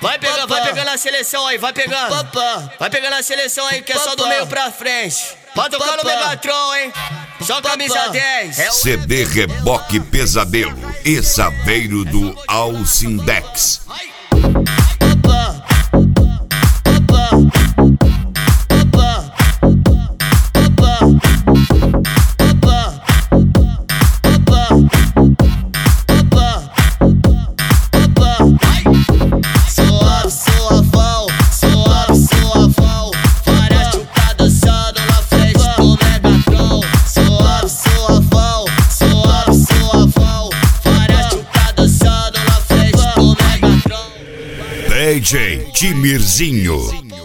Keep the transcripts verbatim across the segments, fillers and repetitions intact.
Vai pegando, vai pegando a seleção aí, vai pegando. Vai pegando a seleção aí, que é só do meio pra frente. Vai tocar no Megatron, hein? Só camisa dez. C D Reboque Pesadelo e Saveiro do Alcindex. D J Timirzinho.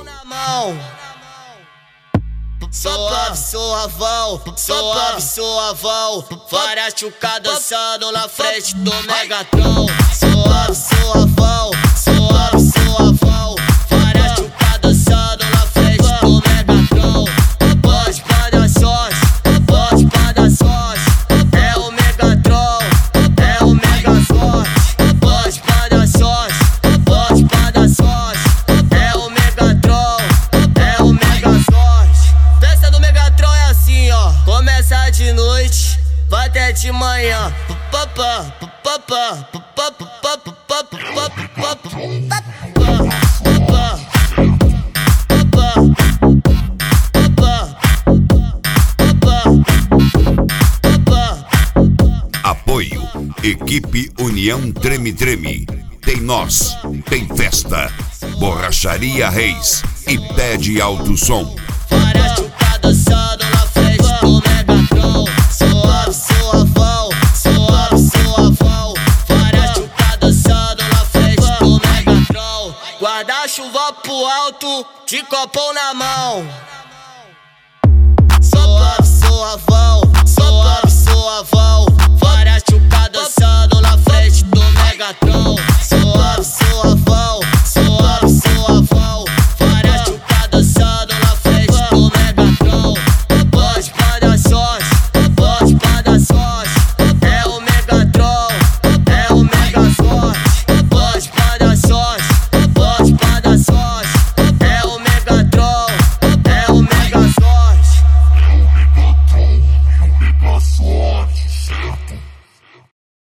Suave, suavão, suave, suavão. Várias chucadas dançando na frente do Megatron. Suave, suavão, suave, suavão. Várias chucadas dançando na frente do Megatron. Pode pra dar sorte, pode pra dar sorte. É o Megatron, é o Megazord. Pode pra dar sorte, pode pra dar sorte. É o Megatron, é o Megazord. Festa do Megatron é assim, ó. Começa de noite, vai até de manhã. Papá, papá, papá, papá, papá, papá, papá. Apoio Equipe União Treme Treme. Tem nós, tem festa. Borracharia Reis e Pede Alto Som. Várias chucadas dançando na frente do Megatron. Suave, suavão, suave, suavão. Várias chucadas dançando na frente do Megatron. Guarda-chuva pro alto, de copão na mão. Suave, suavão, suave, suavão.